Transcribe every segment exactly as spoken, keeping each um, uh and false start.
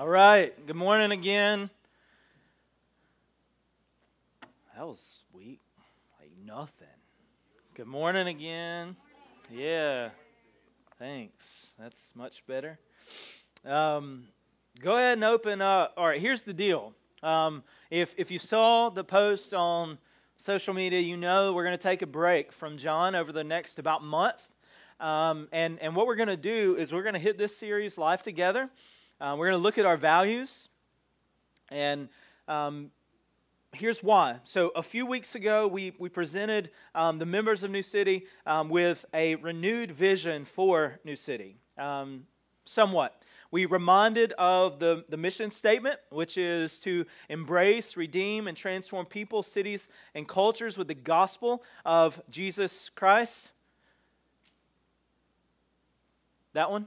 All right, good morning again. That was sweet, like nothing. Good morning again. Yeah, thanks. That's much better. Um, go ahead and open up. All right, here's the deal. Um, if if you saw the post on social media, you know we're going to take a break from John over the next about month. Um, and, and what we're going to do is we're going to hit this series, Life Together. Uh, we're going to look at our values. And um, here's why. So a few weeks ago, we, we presented um, the members of New City um, with a renewed vision for New City, um, somewhat. We reminded of the, the mission statement, which is to embrace, redeem, and transform people, cities, and cultures with the gospel of Jesus Christ. That one?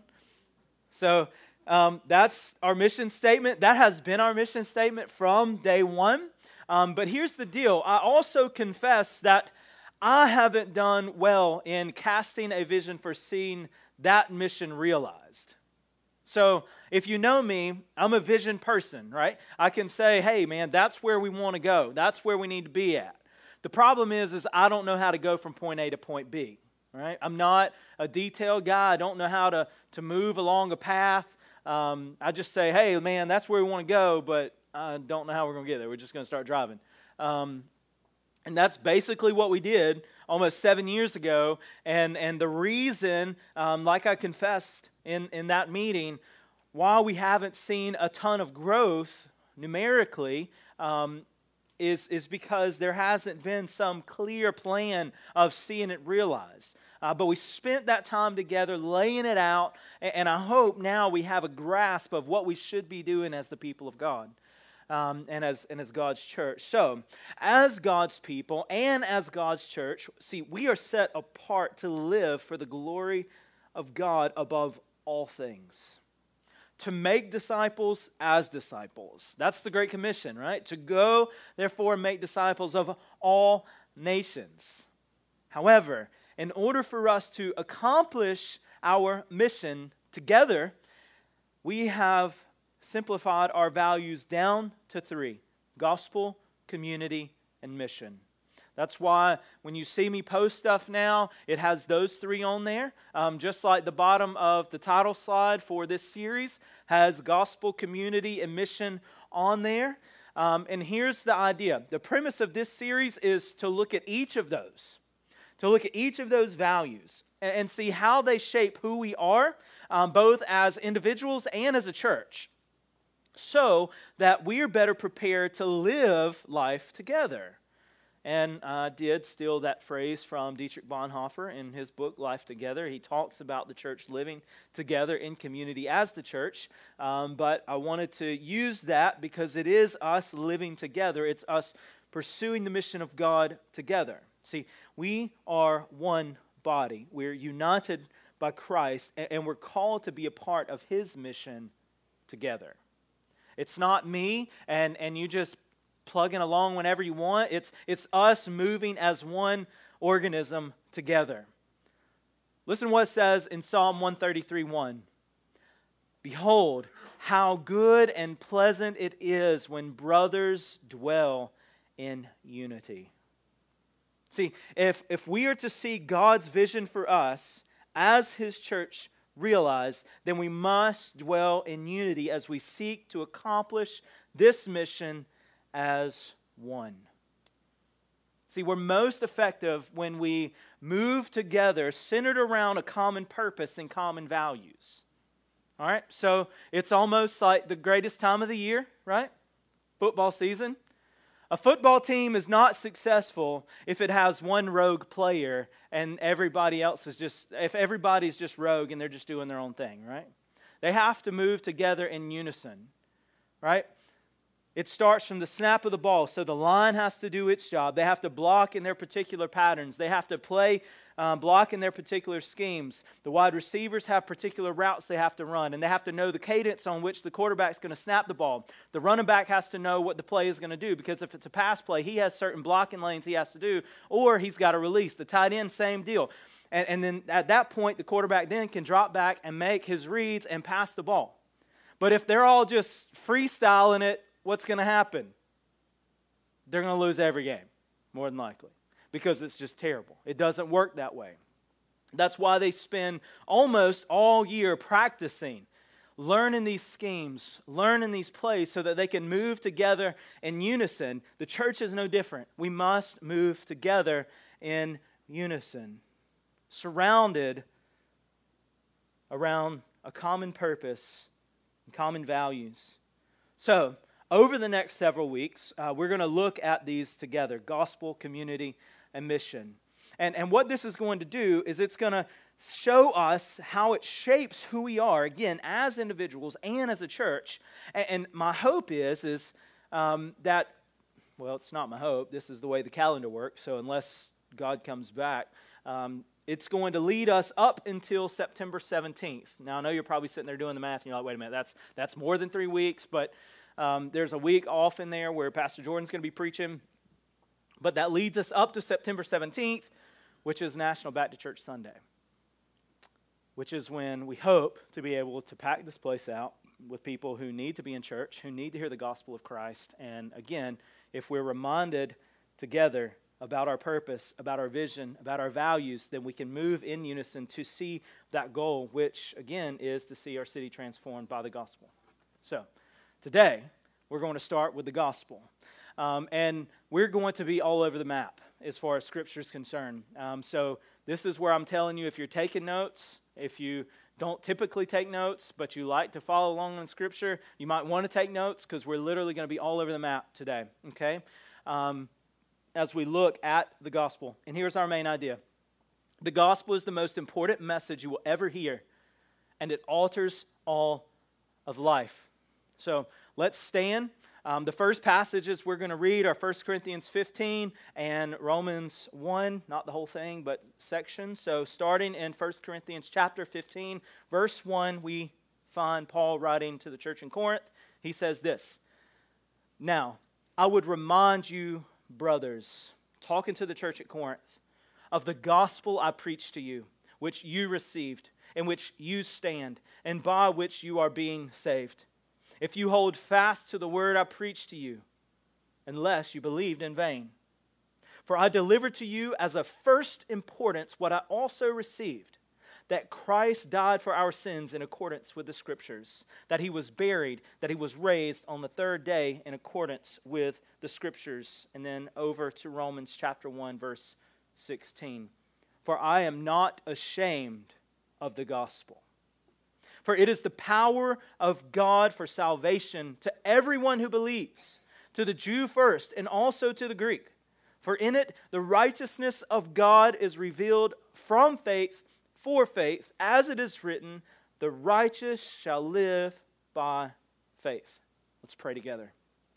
So um, that's our mission statement. That has been our mission statement from day one. Um, but here's the deal. I also confess that I haven't done well in casting a vision for seeing that mission realized. So if you know me, I'm a vision person, right? I can say, hey, man, that's where we want to go. That's where we need to be at. The problem is, is I don't know how to go from point A to point B. Right? I'm not a detailed guy. I don't know how to, to move along a path. Um, I just say, hey, man, that's where we want to go, but I don't know how we're going to get there. We're just going to start driving. Um, and that's basically what we did almost seven years ago. And, and the reason, um, like I confessed in, in that meeting, while we haven't seen a ton of growth numerically, um, is, is because there hasn't been some clear plan of seeing it realized. Uh, but we spent that time together laying it out, and, and I hope now we have a grasp of what we should be doing as the people of God um, and, as, and as God's church. So, as God's people and as God's church, see, we are set apart to live for the glory of God above all things. To make disciples as disciples. That's the Great Commission, right? To go, therefore, and make disciples of all nations. However, in order for us to accomplish our mission together, we have simplified our values down to three: gospel, community, and mission. That's why when you see me post stuff now, it has those three on there. Um, just like the bottom of the title slide for this series has gospel, community, and mission on there. Um, and here's the idea. The premise of this series is to look at each of those, to look at each of those values and, and see how they shape who we are, um, both as individuals and as a church, so that we are better prepared to live life together. And I uh, did steal that phrase from Dietrich Bonhoeffer in his book, Life Together. He talks about the church living together in community as the church. Um, but I wanted to use that because it is us living together. It's us pursuing the mission of God together. See, we are one body. We're united by Christ, and, and we're called to be a part of His mission together. It's not me and, and you just plugging along whenever you want. It's, it's us moving as one organism together. Listen to what it says in Psalm one thirty-three one. Behold, how good and pleasant it is when brothers dwell in unity. See, if, if we are to see God's vision for us as His church realized, then we must dwell in unity as we seek to accomplish this mission as one. See, we're most effective when we move together centered around a common purpose and common values. All right, so it's almost like the greatest time of the year, right? Football season. A football team is not successful if it has one rogue player and everybody else is just, if everybody's just rogue and they're just doing their own thing, right? They have to move together in unison, right? It starts from the snap of the ball. So the line has to do its job. They have to block in their particular patterns. They have to play, um, block in their particular schemes. The wide receivers have particular routes they have to run, and they have to know the cadence on which the quarterback's going to snap the ball. The running back has to know what the play is going to do, because if it's a pass play, he has certain blocking lanes he has to do, or he's got to release. The tight end, same deal. And, and then at that point, the quarterback then can drop back and make his reads and pass the ball. But if they're all just freestyling it, what's going to happen? They're going to lose every game, more than likely, because it's just terrible. It doesn't work that way. That's why they spend almost all year practicing, learning these schemes, learning these plays so that they can move together in unison. The church is no different. We must move together in unison, surrounded around a common purpose and common values. So, over the next several weeks, uh, we're going to look at these together: gospel, community, and mission. And, and what this is going to do is it's going to show us how it shapes who we are, again, as individuals and as a church. And, and my hope is, is um, that, well, it's not my hope. This is the way the calendar works. So unless God comes back, um, it's going to lead us up until September seventeenth. Now, I know you're probably sitting there doing the math, and you're like, wait a minute, that's, that's more than three weeks. But um, there's a week off in there where Pastor Jordan's going to be preaching. But that leads us up to September seventeenth, which is National Baptist Church Sunday, which is when we hope to be able to pack this place out with people who need to be in church, who need to hear the gospel of Christ. And again, if we're reminded together about our purpose, about our vision, about our values, then we can move in unison to see that goal, which again is to see our city transformed by the gospel. So today, we're going to start with the gospel. Um, and we're going to be all over the map as far as Scripture is concerned. Um, so this is where I'm telling you, if you're taking notes, if you don't typically take notes, but you like to follow along in Scripture, you might want to take notes because we're literally going to be all over the map today, okay? Um, as we look at the gospel. And here's our main idea. The gospel is the most important message you will ever hear, and it alters all of life. So let's stand. Um, the first passages we're going to read are First Corinthians fifteen and Romans one, not the whole thing, but sections. So starting in First Corinthians chapter fifteen, verse one, we find Paul writing to the church in Corinth. He says this: "Now, I would remind you, brothers," talking to the church at Corinth, "of the gospel I preached to you, which you received, in which you stand, and by which you are being saved. If you hold fast to the word I preached to you, unless you believed in vain. For I delivered to you as of first importance what I also received, that Christ died for our sins in accordance with the Scriptures, that he was buried, that he was raised on the third day in accordance with the Scriptures." And then over to Romans chapter one, verse sixteen. "For I am not ashamed of the gospel. For it is the power of God for salvation to everyone who believes, to the Jew first, and also to the Greek. For in it the righteousness of God is revealed from faith for faith, as it is written, the righteous shall live by faith." Let's pray together.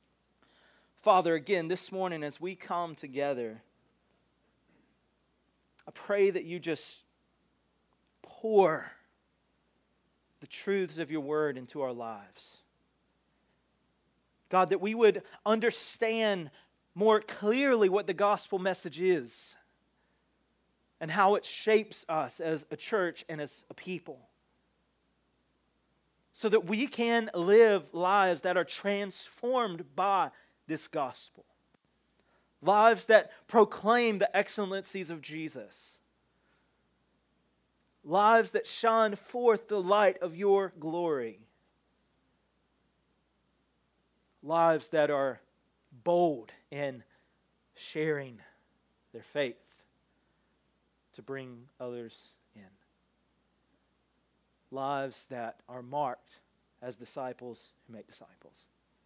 Father, again, this morning as we come together, I pray that you just pour the truths of your word into our lives. God, that we would understand more clearly what the gospel message is and how it shapes us as a church and as a people, so that we can live lives that are transformed by this gospel. Lives that proclaim the excellencies of Jesus. Lives that shine forth the light of your glory. Lives that are bold in sharing their faith to bring others in. Lives that are marked as disciples who make disciples.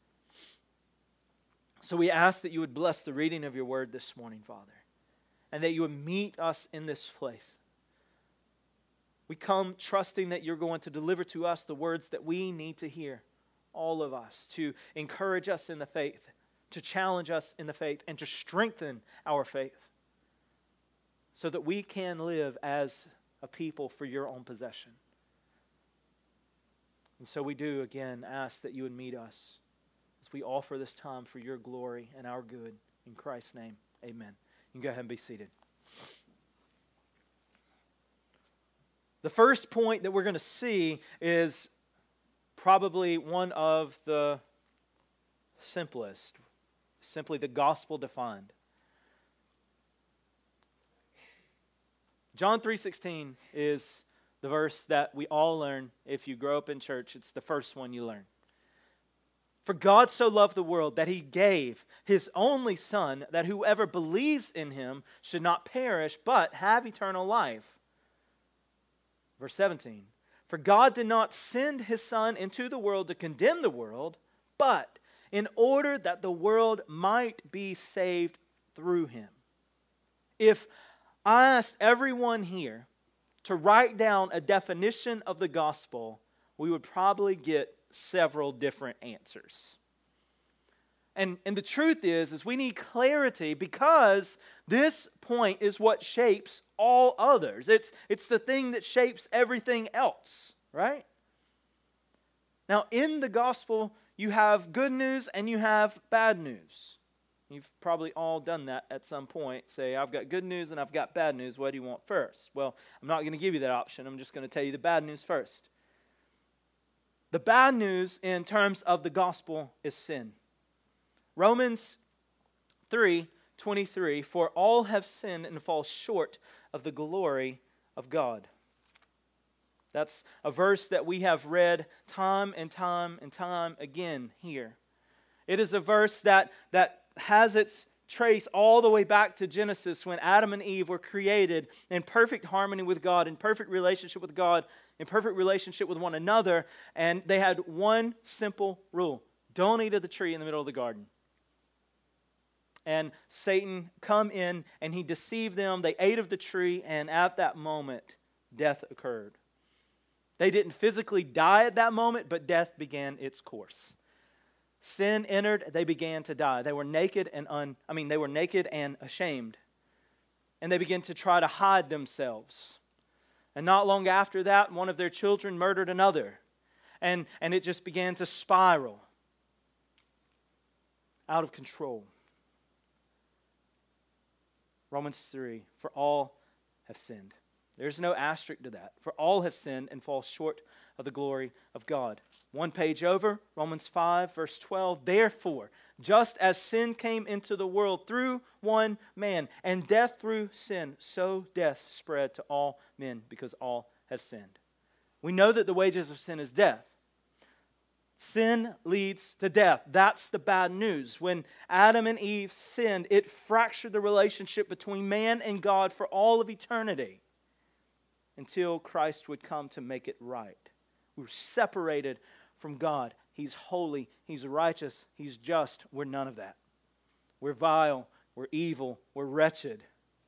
So we ask that you would bless the reading of your word this morning, Father, and that you would meet us in this place. We come trusting that you're going to deliver to us the words that we need to hear, all of us, to encourage us in the faith, to challenge us in the faith, and to strengthen our faith, so that we can live as a people for your own possession. And so we do, again, ask that you would meet us as we offer this time for your glory and our good. In Christ's name, amen. You can go ahead and be seated. The first point that we're going to see is probably one of the simplest, simply the gospel defined. John three sixteen is the verse that we all learn if you grow up in church. It's the first one you learn. For God so loved the world that he gave his only Son, that whoever believes in him should not perish, but have eternal life. Verse seventeen. For God did not send his Son into the world to condemn the world, but in order that the world might be saved through him. If I asked everyone here to write down a definition of the gospel, we would probably get several different answers. And, and the truth is, is we need clarity because this point is what shapes all others. It's, it's the thing that shapes everything else, right? Now, in the gospel, you have good news and you have bad news. You've probably all done that at some point. Say, I've got good news and I've got bad news. What do you want first? Well, I'm not going to give you that option. I'm just going to tell you the bad news first. The bad news in terms of the gospel is sin. Romans three twenty-three, for all have sinned and fall short of the glory of God. That's a verse that we have read time and time and time again here. It is a verse that, that has its trace all the way back to Genesis when Adam and Eve were created in perfect harmony with God, in perfect relationship with God, in perfect relationship with one another, and they had one simple rule. Don't eat of the tree in the middle of the garden. And Satan come in and he deceived them. They ate of the tree, and at that moment, death occurred. They didn't physically die at that moment, but death began its course. Sin entered, they began to die. They were naked and un, I mean, they were naked and ashamed. And they began to try to hide themselves. And not long after that, one of their children murdered another. And, and it just began to spiral out of control. Romans three, for all have sinned. There's no asterisk to that. For all have sinned and fall short of the glory of God. One page over, Romans five, verse twelve. Therefore, just as sin came into the world through one man, and death through sin, so death spread to all men because all have sinned. We know that the wages of sin is death. Sin leads to death. That's the bad news. When Adam and Eve sinned, it fractured the relationship between man and God for all of eternity until Christ would come to make it right. We were separated from God. He's holy. He's righteous. He's just. We're none of that. We're vile. We're evil. We're wretched.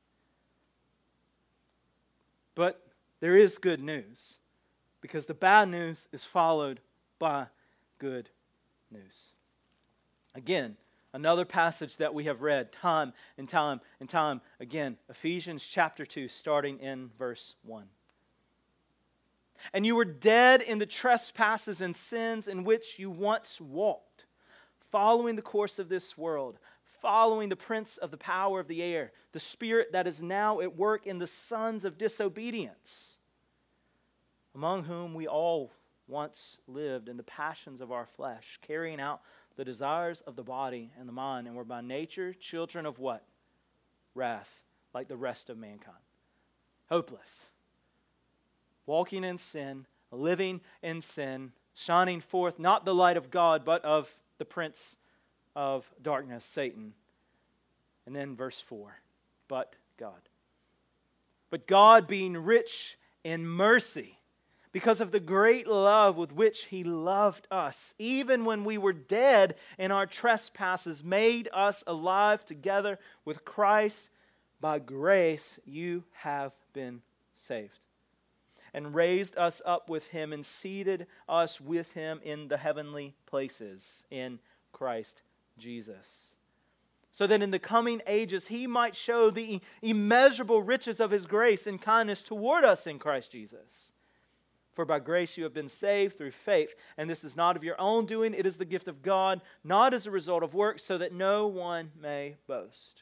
But there is good news because the bad news is followed by good news. Again, another passage that we have read time and time and time again. Ephesians chapter two, starting in verse one. And you were dead in the trespasses and sins in which you once walked, following the course of this world, following the prince of the power of the air, the spirit that is now at work in the sons of disobedience, among whom we all once lived in the passions of our flesh, carrying out the desires of the body and the mind, and were by nature children of what? Wrath, like the rest of mankind. Hopeless. Walking in sin, living in sin, shining forth not the light of God, but of the prince of darkness, Satan. And then verse four, but God. But God, being rich in mercy, because of the great love with which He loved us, even when we were dead in our trespasses, made us alive together with Christ. By grace you have been saved. And raised us up with Him and seated us with Him in the heavenly places in Christ Jesus. So that in the coming ages He might show the immeasurable riches of His grace and kindness toward us in Christ Jesus. For by grace you have been saved through faith, and this is not of your own doing, it is the gift of God, not as a result of works, so that no one may boast.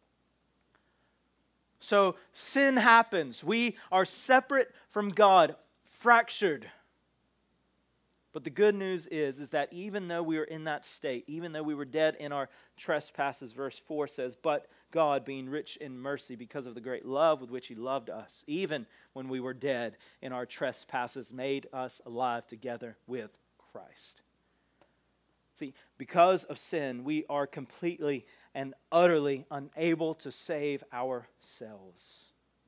So sin happens. We are separate from God, fractured. But the good news is, is that even though we were in that state, even though we were dead in our trespasses, verse four says, but God, being rich in mercy because of the great love with which He loved us, even when we were dead in our trespasses, made us alive together with Christ. See, because of sin, we are completely and utterly unable to save ourselves.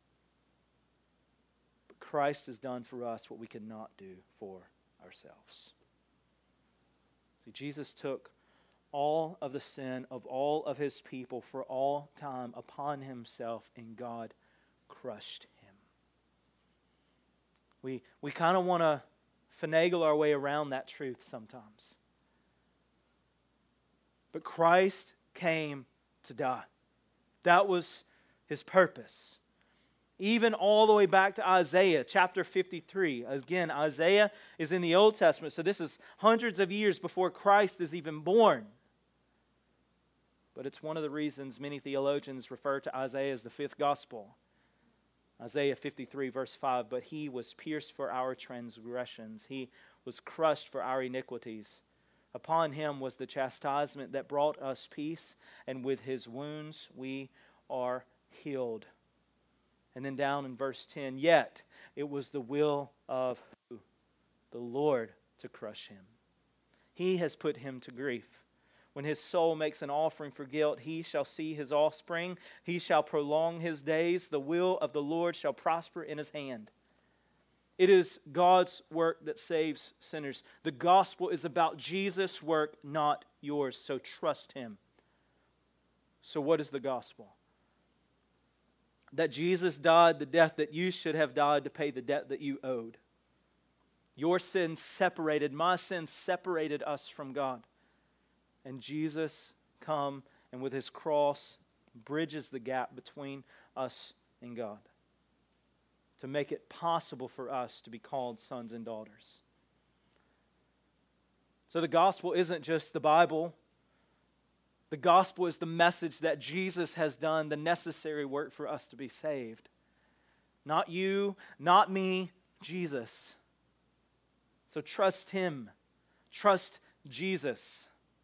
But Christ has done for us what we could not do for ourselves. See, Jesus took all of the sin of all of His people for all time upon Himself, and God crushed Him. We, we kind of want to finagle our way around that truth sometimes. But Christ came to die. That was His purpose. Even all the way back to Isaiah chapter fifty-three. Again, Isaiah is in the Old Testament, so this is hundreds of years before Christ is even born. But it's one of the reasons many theologians refer to Isaiah as the fifth gospel. Isaiah fifty-three verse five, but He was pierced for our transgressions. He was crushed for our iniquities. Upon Him was the chastisement that brought us peace, and with His wounds we are healed. And then down in verse ten, yet it was the will of who? The Lord to crush Him. He has put Him to grief. When His soul makes an offering for guilt, He shall see His offspring. He shall prolong His days. The will of the Lord shall prosper in His hand. It is God's work that saves sinners. The gospel is about Jesus' work, not yours. So trust Him. So what is the gospel? That Jesus died the death that you should have died to pay the debt that you owed. Your sins separated, my sins separated us from God. And Jesus come and with His cross bridges the gap between us and God, to make it possible for us to be called sons and daughters. So the gospel isn't just the Bible. The gospel is the message that Jesus has done the necessary work for us to be saved. Not you, not me, Jesus. So trust Him. Trust Jesus.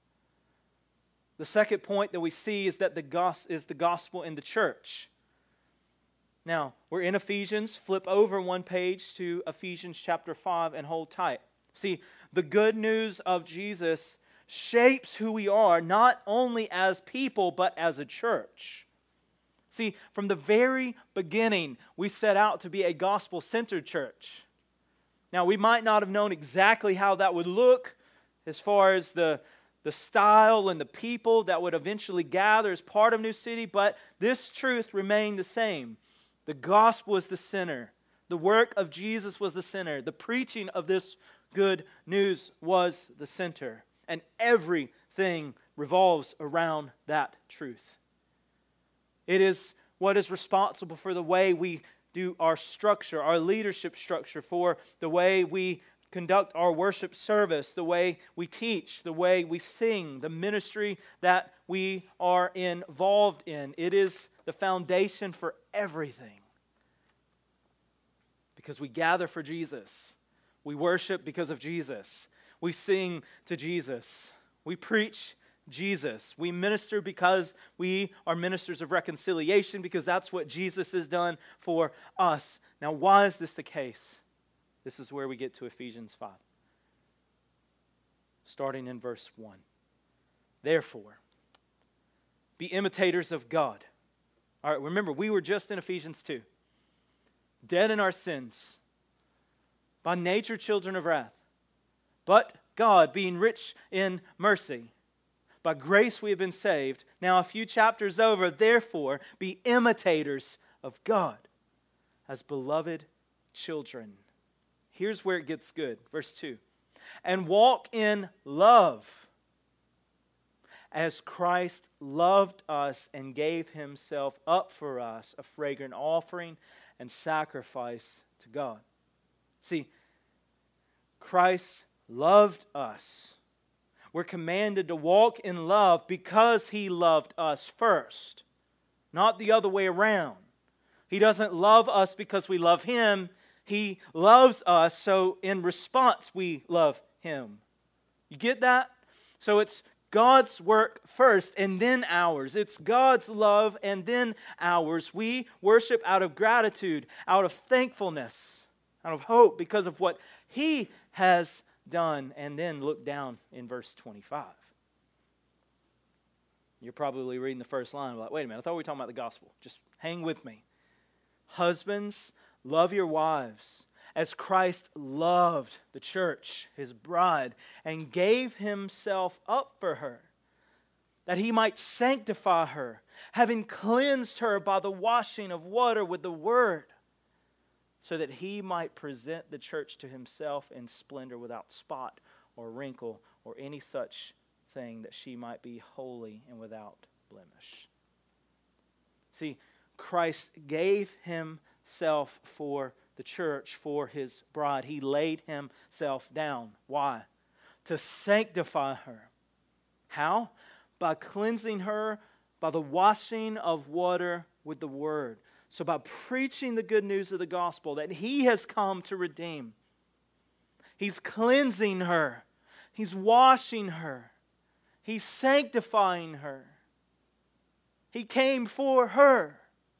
The second point that we see is that the gospel is the gospel in the church. Now, we're in Ephesians. Flip over one page to Ephesians chapter five and hold tight. See, the good news of Jesus shapes who we are, not only as people, but as a church. See, from the very beginning, we set out to be a gospel-centered church. Now, we might not have known exactly how that would look as far as the, the style and the people that would eventually gather as part of New City, but this truth remained the same. The gospel is the center. The work of Jesus was the center. The preaching of this good news was the center. And everything revolves around that truth. It is what is responsible for the way we do our structure, our leadership structure, for the way we conduct our worship service, the way we teach, the way we sing, the ministry that we are involved in. It is the foundation for everything. Because we gather for Jesus. We worship because of Jesus. We sing to Jesus. We preach Jesus. We minister because we are ministers of reconciliation, because that's what Jesus has done for us. Now, why is this the case? This is where we get to Ephesians five. Starting in verse one. Therefore, be imitators of God. All right, remember, we were just in Ephesians two. Dead in our sins. By nature, children of wrath. But God, being rich in mercy, by grace we have been saved. Now a few chapters over, therefore, be imitators of God as beloved children. Here's where it gets good. Verse two. And walk in love, as Christ loved us and gave Himself up for us, a fragrant offering and sacrifice to God. See, Christ loved us. We're commanded to walk in love because He loved us first, not the other way around. He doesn't love us because we love Him. He loves us, so in response we love Him. You get that? So it's God's work first and then ours. It's God's love and then ours. We worship out of gratitude, out of thankfulness, out of hope because of what He has done. And then look down in verse twenty-five. You're probably reading the first line like, wait a minute, I thought we were talking about the gospel. Just hang with me. Husbands, love your wives as Christ loved the church, His bride, and gave Himself up for her, that He might sanctify her, having cleansed her by the washing of water with the word, so that He might present the church to Himself in splendor without spot or wrinkle or any such thing, that she might be holy and without blemish. See, Christ gave Himself for the church, for His bride. He laid Himself down. Why? To sanctify her. How? By cleansing her by the washing of water with the word. So by preaching the good news of the gospel that He has come to redeem, He's cleansing her. He's washing her. He's sanctifying her. He came for her.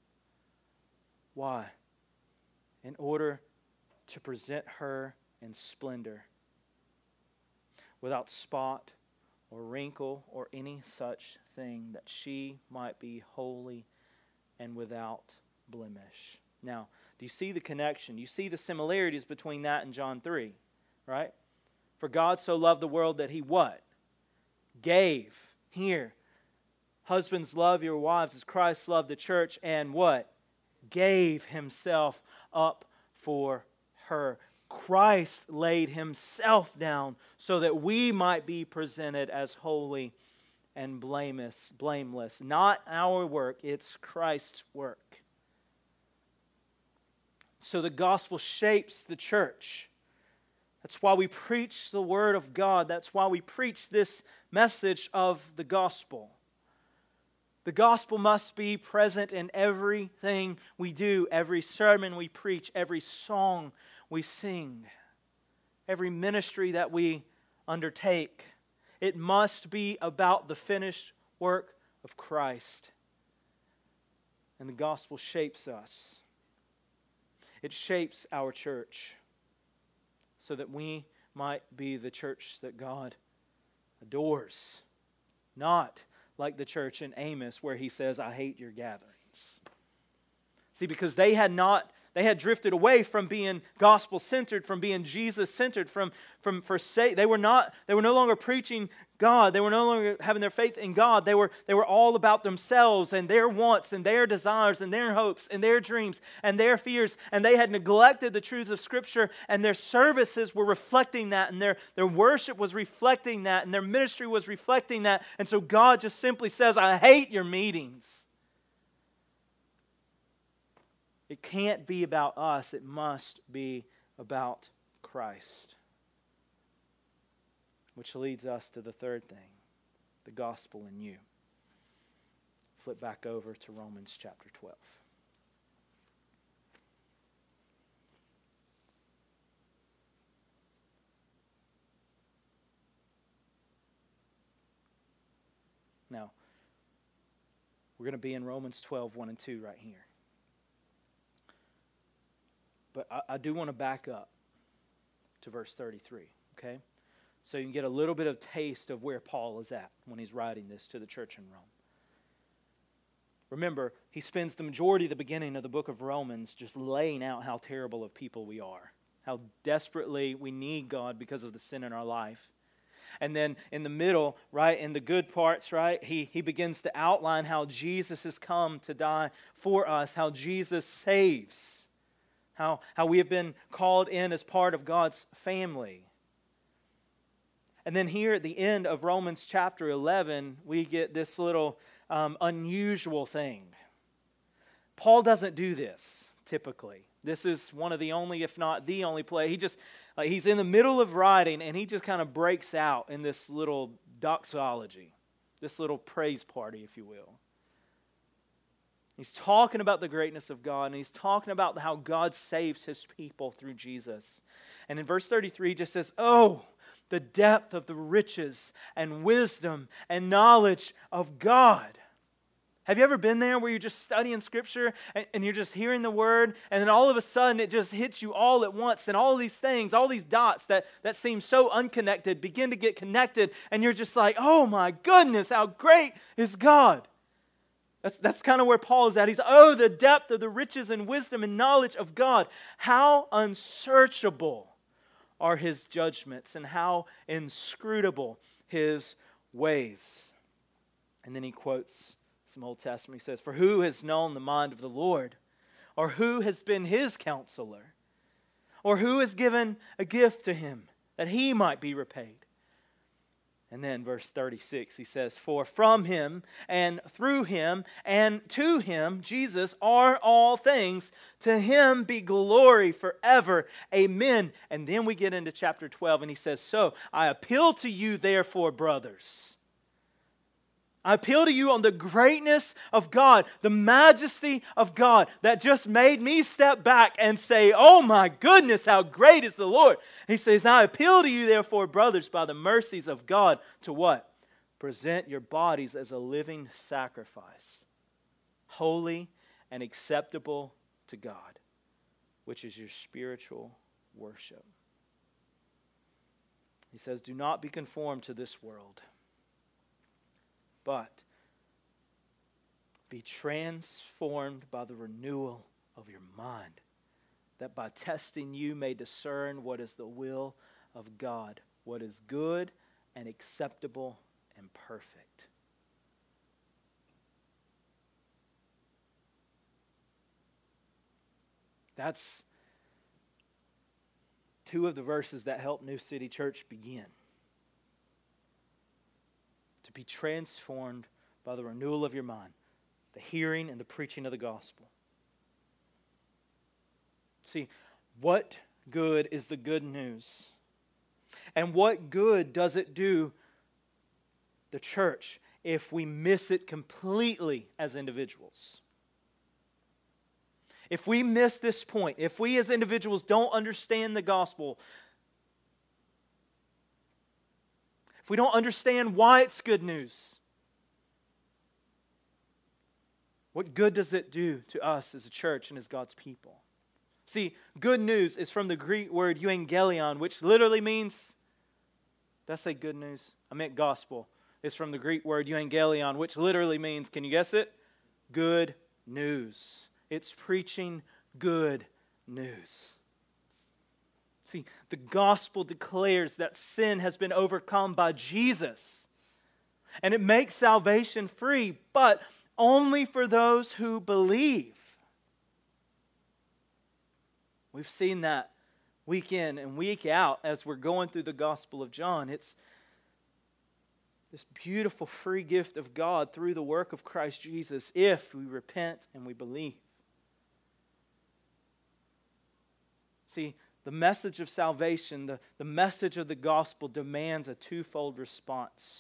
Why? In order to present her in splendor, without spot or wrinkle or any such thing, that she might be holy and without blemish. Now, do you see the connection? Do you see the similarities between that and John three? Right? For God so loved the world that He what? Gave. Here. Husbands, love your wives as Christ loved the church and what? Gave Himself up for her. Christ laid Himself down so that we might be presented as holy and blameless, blameless. Not our work, it's Christ's work. So the gospel shapes the church. That's why we preach the Word of God. That's why we preach this message of the gospel. The gospel must be present in everything we do, every sermon we preach, every song we sing, every ministry that we undertake. It must be about the finished work of Christ. And the gospel shapes us. It shapes our church so that we might be the church that God adores. Not like the church in Amos where he says, I hate your gatherings. See, because they had not, they had drifted away from being gospel-centered, from being Jesus-centered, from, from forsake. They were not, they were no longer preaching God. They were no longer having their faith in God. They were, they were all about themselves and their wants and their desires and their hopes and their dreams and their fears. And they had neglected the truths of Scripture, and their services were reflecting that, and their, their worship was reflecting that, and their ministry was reflecting that. And so God just simply says, I hate your meetings. It can't be about us. It must be about Christ. Which leads us to the third thing, the gospel in you. Flip back over to Romans chapter twelve. Now, we're going to be in Romans twelve, one and two right here. But I, I do want to back up to verse thirty-three, okay? So you can get a little bit of taste of where Paul is at when he's writing this to the church in Rome. Remember, he spends the majority of the beginning of the book of Romans just laying out how terrible of people we are, how desperately we need God because of the sin in our life. And then in the middle, right, in the good parts, right, he, he begins to outline how Jesus has come to die for us, how Jesus saves, how, how we have been called in as part of God's family. And then here at the end of Romans chapter eleven, we get this little um, unusual thing. Paul doesn't do this typically. This is one of the only, if not the only play. He just, like, he's in the middle of writing and he just kind of breaks out in this little doxology, this little praise party, if you will. He's talking about the greatness of God, and he's talking about how God saves His people through Jesus. And in verse thirty-three, he just says, oh, the depth of the riches and wisdom and knowledge of God. Have you ever been there where you're just studying Scripture and, and you're just hearing the Word, and then all of a sudden it just hits you all at once, and all these things, all these dots that, that seem so unconnected begin to get connected, and you're just like, oh my goodness, how great is God? That's, that's kind of where Paul is at. He's, oh, the depth of the riches and wisdom and knowledge of God. How unsearchable are His judgments, and how inscrutable His ways. And then he quotes some Old Testament. He says, for who has known the mind of the Lord? Or who has been His counselor? Or who has given a gift to Him that He might be repaid? And then verse thirty-six, he says, for from Him and through Him and to Him, Jesus, are all things. To Him be glory forever. Amen. And then we get into chapter twelve, and he says, so I appeal to you, therefore, brothers. I appeal to you on the greatness of God, the majesty of God that just made me step back and say, oh my goodness, how great is the Lord. He says, I appeal to you, therefore, brothers, by the mercies of God, to what? Present your bodies as a living sacrifice, holy and acceptable to God, which is your spiritual worship. He says, do not be conformed to this world, but be transformed by the renewal of your mind, that by testing you may discern what is the will of God, what is good and acceptable and perfect. That's two of the verses that help New City Church begin. To be transformed by the renewal of your mind, the hearing and the preaching of the gospel. See, what good is the good news? And what good does it do the church if we miss it completely as individuals? If we miss this point, if we as individuals don't understand the gospel, if we don't understand why it's good news, what good does it do to us as a church and as God's people? See, good news is from the Greek word euangelion, which literally means, did I say good news? I meant gospel. It's from the Greek word euangelion, which literally means, can you guess it? Good news. It's preaching good news. See, the gospel declares that sin has been overcome by Jesus. And it makes salvation free, but only for those who believe. We've seen that week in and week out as we're going through the Gospel of John. It's this beautiful free gift of God through the work of Christ Jesus if we repent and we believe. See, the message of salvation, the, the message of the gospel demands a twofold response.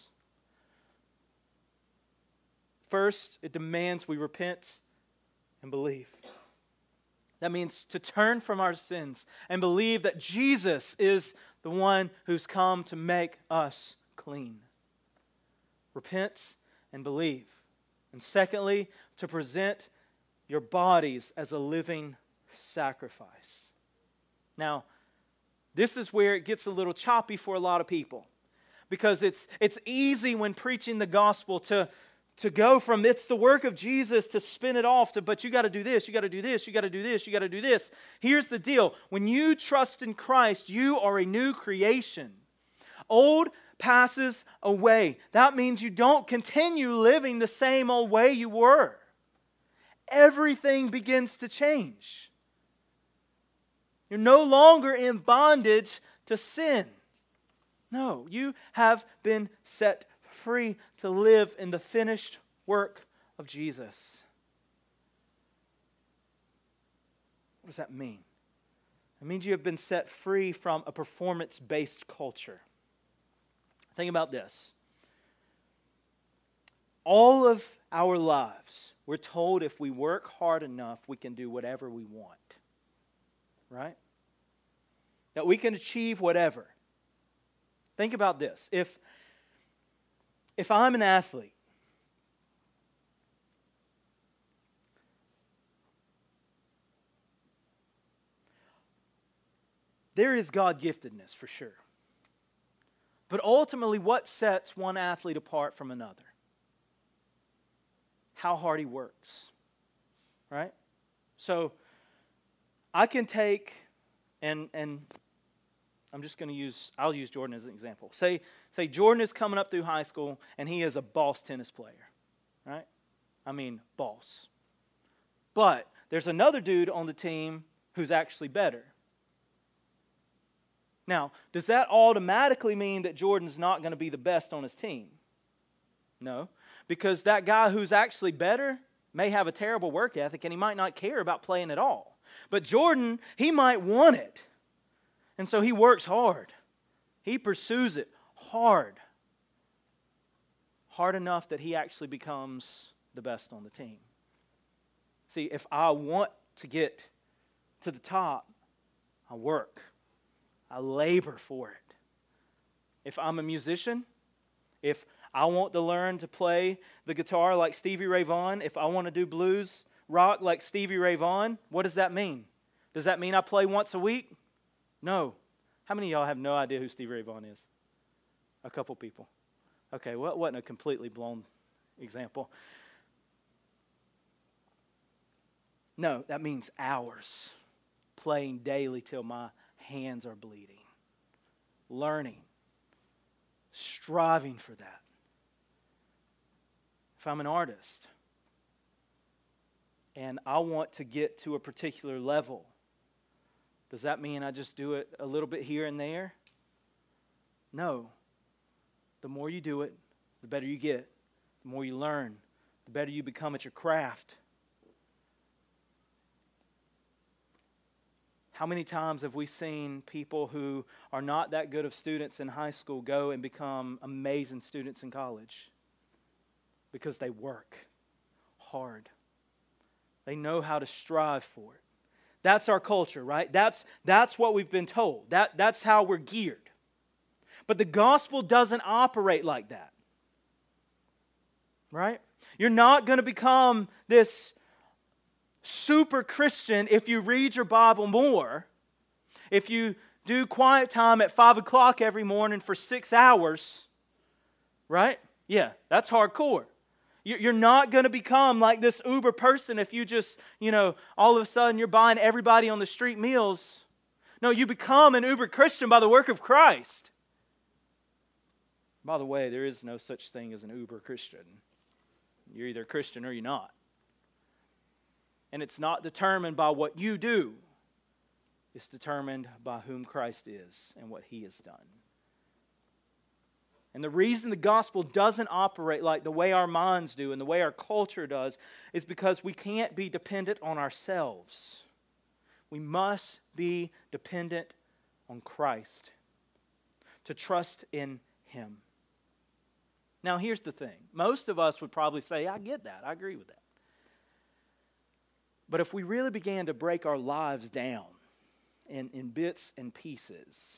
First, it demands we repent and believe. That means to turn from our sins and believe that Jesus is the one who's come to make us clean. Repent and believe. And secondly, to present your bodies as a living sacrifice. Now, this is where it gets a little choppy for a lot of people, because it's it's easy when preaching the gospel to, to go from it's the work of Jesus to spin it off to, but you got to do this, you got to do this, you got to do this, you got to do this. Here's the deal. When you trust in Christ, you are a new creation. Old passes away. That means you don't continue living the same old way you were. Everything begins to change. You're no longer in bondage to sin. No, you have been set free to live in the finished work of Jesus. What does that mean? It means you have been set free from a performance-based culture. Think about this. All of our lives, we're told if we work hard enough, we can do whatever we want. Right? That we can achieve whatever. Think about this. If, if I'm an athlete, there is God-giftedness for sure. But ultimately, what sets one athlete apart from another? How hard he works, right? So I can take, and and I'm just going to use, I'll use Jordan as an example. Say, say Jordan is coming up through high school, and he is a boss tennis player, right? I mean, boss. But there's another dude on the team who's actually better. Now, does that automatically mean that Jordan's not going to be the best on his team? No, because that guy who's actually better may have a terrible work ethic and he might not care about playing at all. But Jordan, he might want it. And so he works hard. He pursues it hard. Hard enough that he actually becomes the best on the team. See, if I want to get to the top, I work. I labor for it. If I'm a musician, if I want to learn to play the guitar like Stevie Ray Vaughan, if I want to do blues rock like Stevie Ray Vaughan, what does that mean? Does that mean I play once a week? No. How many of y'all have no idea who Stevie Ray Vaughan is? A couple people. Okay, well, it wasn't a completely blown example. No, that means hours. Playing daily till my hands are bleeding, learning, striving for that. If I'm an artist and I want to get to a particular level, does that mean I just do it a little bit here and there? No. The more you do it, the better you get. The more you learn, the better you become at your craft. How many times have we seen people who are not that good of students in high school go and become amazing students in college? Because they work hard. They know how to strive for it. That's our culture, right? That's, that's what we've been told. That, that's how we're geared. But the gospel doesn't operate like that. Right? You're not going to become this super Christian if you read your Bible more, if you do quiet time at five o'clock every morning for six hours, right? Yeah, that's hardcore. You're not going to become like this uber person if you just, you know, all of a sudden you're buying everybody on the street meals. No, you become an uber Christian by the work of Christ. By the way, there is no such thing as an uber Christian. You're either a Christian or you're not. And it's not determined by what you do. It's determined by whom Christ is and what He has done. And the reason the gospel doesn't operate like the way our minds do and the way our culture does is because we can't be dependent on ourselves. We must be dependent on Christ, to trust in Him. Now, here's the thing. Most of us would probably say, I get that. I agree with that. But if we really began to break our lives down in, in bits and pieces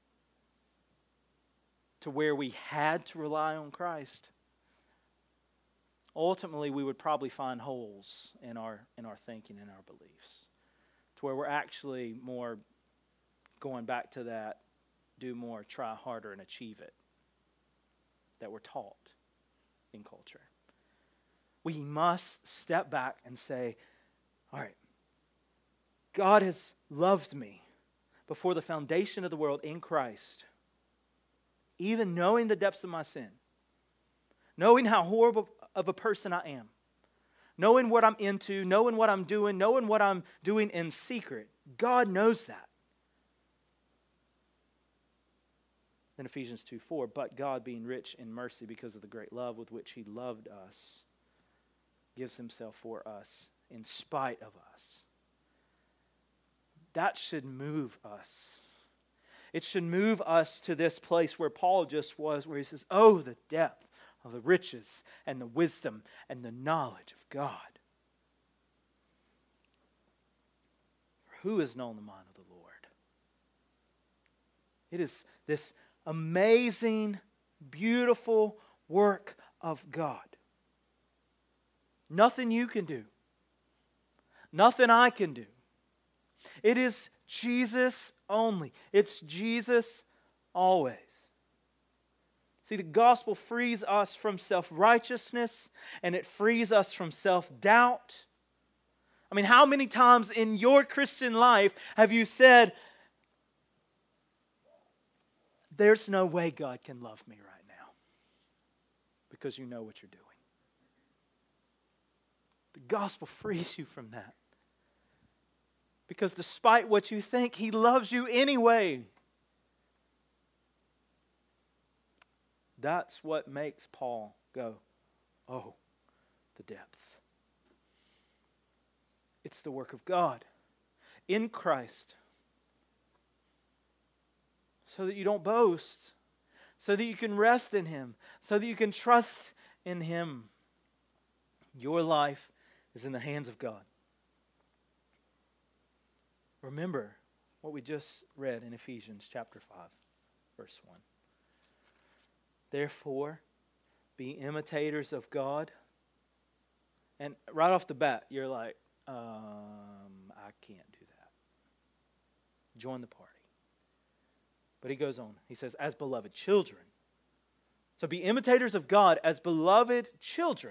to where we had to rely on Christ, ultimately we would probably find holes in our, in our thinking and our beliefs to where we're actually more going back to that do more, try harder, and achieve it that we're taught in culture. We must step back and say, all right, God has loved me before the foundation of the world in Christ, even knowing the depths of my sin, knowing how horrible of a person I am, knowing what I'm into, knowing what I'm doing, knowing what I'm doing in secret. God knows that. Then Ephesians two four, but God, being rich in mercy because of the great love with which He loved us, gives Himself for us in spite of us. That should move us. It should move us to this place where Paul just was, where he says, oh, the depth of the riches and the wisdom and the knowledge of God. Who has known the mind of the Lord? It is this amazing, beautiful work of God. Nothing you can do. Nothing I can do. It is Jesus only. It's Jesus always. See, the gospel frees us from self-righteousness, and it frees us from self-doubt. I mean, how many times in your Christian life have you said, there's no way God can love me right now, because you know what you're doing? The gospel frees you from that. Because despite what you think, He loves you anyway. That's what makes Paul go, oh, the depth. It's the work of God in Christ. So that you don't boast. So that you can rest in Him. So that you can trust in Him. Your life is in the hands of God. Remember what we just read in Ephesians chapter five, verse one. Therefore, be imitators of God. And right off the bat, you're like, um, I can't do that. Join the party. But he goes on. He says, as beloved children. So be imitators of God as beloved children.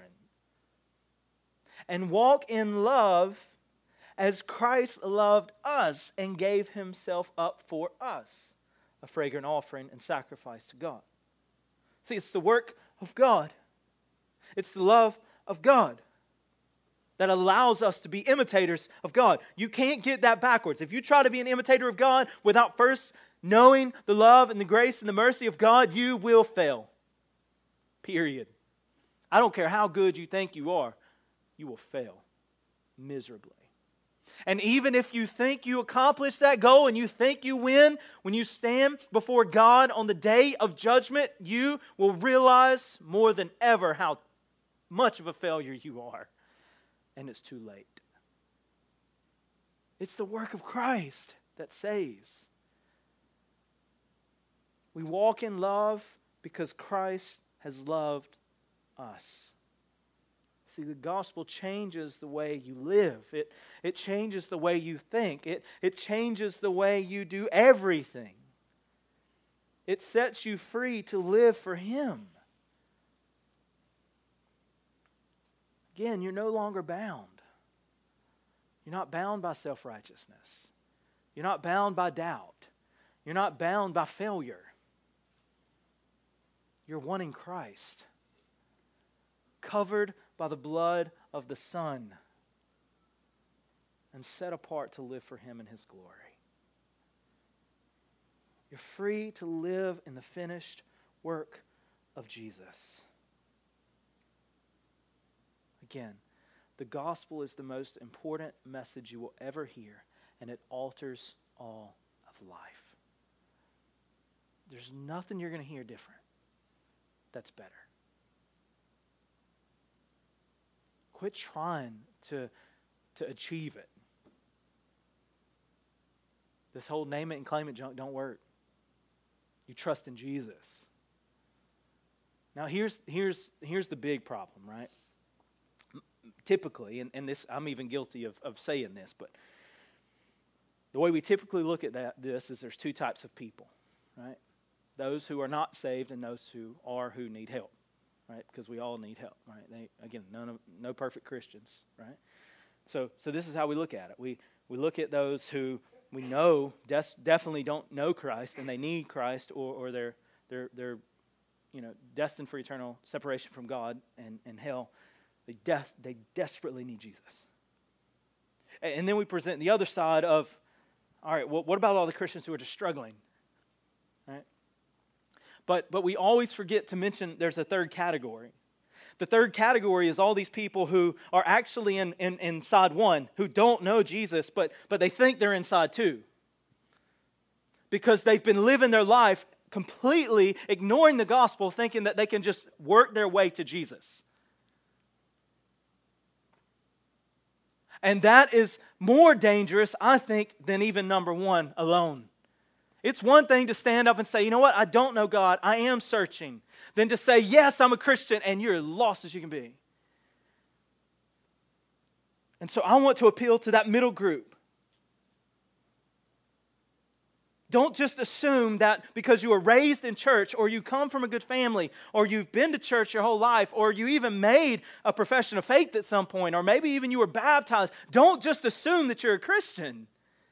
And walk in love as Christ loved us and gave Himself up for us, a fragrant offering and sacrifice to God. See, it's the work of God. It's the love of God that allows us to be imitators of God. You can't get that backwards. If you try to be an imitator of God without first knowing the love and the grace and the mercy of God, you will fail. Period. I don't care how good you think you are, you will fail miserably. And even if you think you accomplish that goal and you think you win, when you stand before God on the day of judgment, you will realize more than ever how much of a failure you are. And it's too late. It's the work of Christ that saves. We walk in love because Christ has loved us. See, the gospel changes the way you live. It, it changes the way you think. It, it changes the way you do everything. It sets you free to live for Him. Again, you're no longer bound. You're not bound by self-righteousness. You're not bound by doubt. You're not bound by failure. You're one in Christ, covered by the blood of the Son, and set apart to live for Him in His glory. You're free to live in the finished work of Jesus. Again, the gospel is the most important message you will ever hear, and it alters all of life. There's nothing you're going to hear different that's better. Quit trying to, to achieve it. This whole name it and claim it junk don't work. You trust in Jesus. Now here's, here's, here's the big problem, right? Typically, and, and this I'm even guilty of, of saying this, but the way we typically look at that this is there's two types of people, right? Those who are not saved and those who are who need help. Right, because we all need help, right? They, again, none of, no perfect Christians, right? So, so this is how we look at it. We we look at those who we know des- definitely don't know Christ and they need Christ, or or they're they're they're you know destined for eternal separation from God and, and hell. They des- they desperately need Jesus. And, and then we present the other side of, all right, well, what about all the Christians who are just struggling, right? But but we always forget to mention there's a third category. The third category is all these people who are actually in, in, in side one, who don't know Jesus, but, but they think they're in side two. Because they've been living their life completely ignoring the gospel, thinking that they can just work their way to Jesus. And that is more dangerous, I think, than even number one alone. It's one thing to stand up and say, you know what, I don't know God, I am searching, than to say, yes, I'm a Christian, and you're lost as you can be. And so I want to appeal to that middle group. Don't just assume that because you were raised in church, or you come from a good family, or you've been to church your whole life, or you even made a profession of faith at some point, or maybe even you were baptized. Don't just assume that you're a Christian.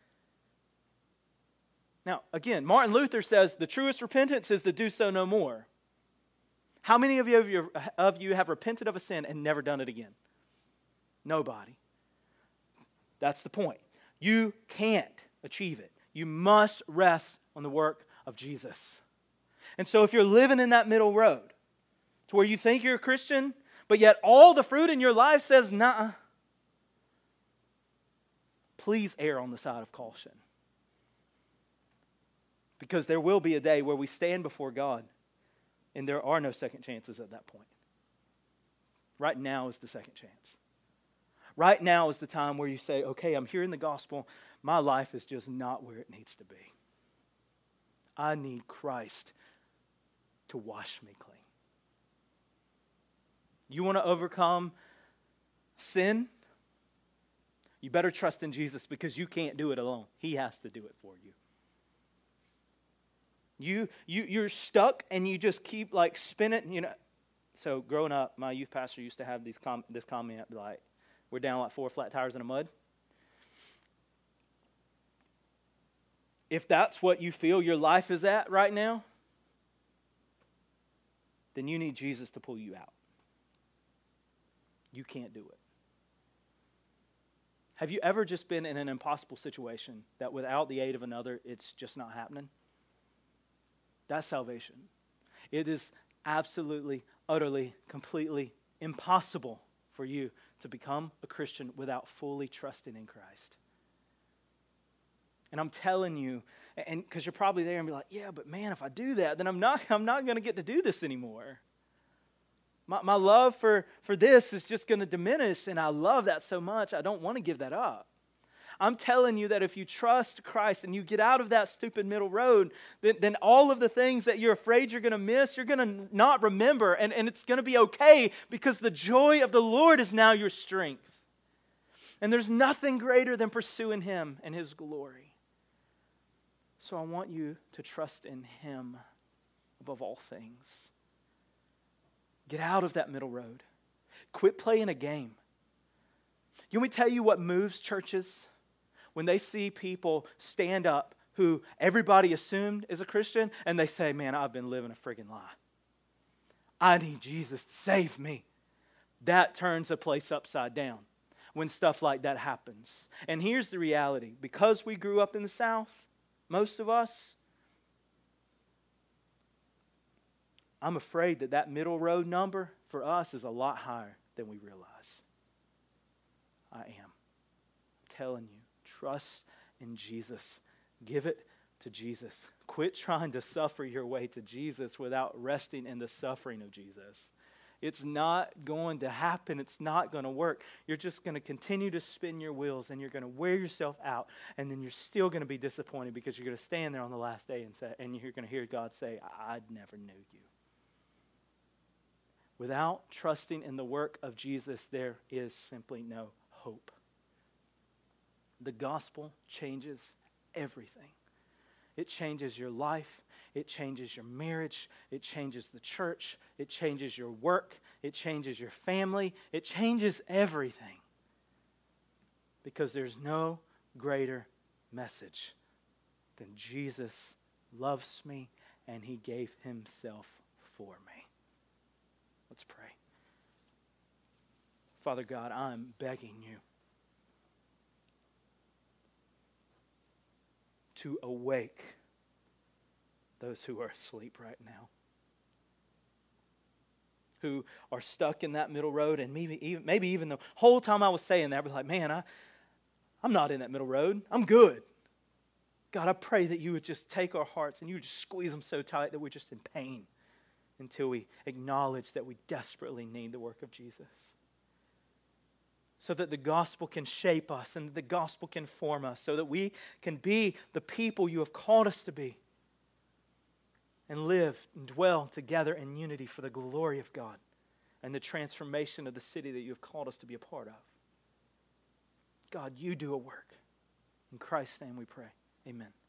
Now, again, Martin Luther says the truest repentance is to do so no more. How many of you, of you of you have repented of a sin and never done it again? Nobody. That's the point. You can't achieve it. You must rest on the work of Jesus. And so if you're living in that middle road, to where you think you're a Christian, but yet all the fruit in your life says, nah, please err on the side of caution. Because there will be a day where we stand before God and there are no second chances at that point. Right now is the second chance. Right now is the time where you say, okay, I'm hearing the gospel. My life is just not where it needs to be. I need Christ to wash me clean. You want to overcome sin? You better trust in Jesus, because you can't do it alone. He has to do it for you. You, you, you're stuck and you just keep like spinning, you know. So growing up, my youth pastor used to have these com- this comment like, we're down like four flat tires in the mud. If that's what you feel your life is at right now, then you need Jesus to pull you out. You can't do it. Have you ever just been in an impossible situation that without the aid of another, it's just not happening? That's salvation. It is absolutely, utterly, completely impossible for you to become a Christian without fully trusting in Christ. And I'm telling you, and because you're probably there and be like, yeah, but man, if I do that, then I'm not, I'm not going to get to do this anymore. My, my love for, for this is just going to diminish, and I love that so much, I don't want to give that up. I'm telling you that if you trust Christ and you get out of that stupid middle road, then, then all of the things that you're afraid you're going to miss, you're going to not remember, and, and it's going to be okay, because the joy of the Lord is now your strength. And there's nothing greater than pursuing Him and His glory. So I want you to trust in Him above all things. Get out of that middle road. Quit playing a game. You want me to tell you what moves churches? When they see people stand up who everybody assumed is a Christian, and they say, man, I've been living a friggin' lie. I need Jesus to save me. That turns a place upside down when stuff like that happens. And here's the reality. Because we grew up in the South, most of us, I'm afraid that that middle road number for us is a lot higher than we realize. I am. I'm telling you. Trust in Jesus. Give it to Jesus. Quit trying to suffer your way to Jesus without resting in the suffering of Jesus. It's not going to happen. It's not going to work. You're just going to continue to spin your wheels, and you're going to wear yourself out, and then you're still going to be disappointed, because you're going to stand there on the last day and say, and you're going to hear God say, I never knew you. Without trusting in the work of Jesus, there is simply no hope. The gospel changes everything. It changes your life. It changes your marriage. It changes the church. It changes your work. It changes your family. It changes everything. Because there's no greater message than Jesus loves me and He gave Himself for me. Let's pray. Father God, I'm begging you to awake those who are asleep right now, who are stuck in that middle road, and maybe even, maybe even the whole time I was saying that, I was like, man, I, I'm not in that middle road. I'm good. God, I pray that you would just take our hearts and you would just squeeze them so tight that we're just in pain until we acknowledge that we desperately need the work of Jesus. so that the gospel can shape us and the gospel can form us, so that we can be the people you have called us to be and live and dwell together in unity for the glory of God and the transformation of the city that you have called us to be a part of. God, you do a work. In Christ's name we pray. Amen.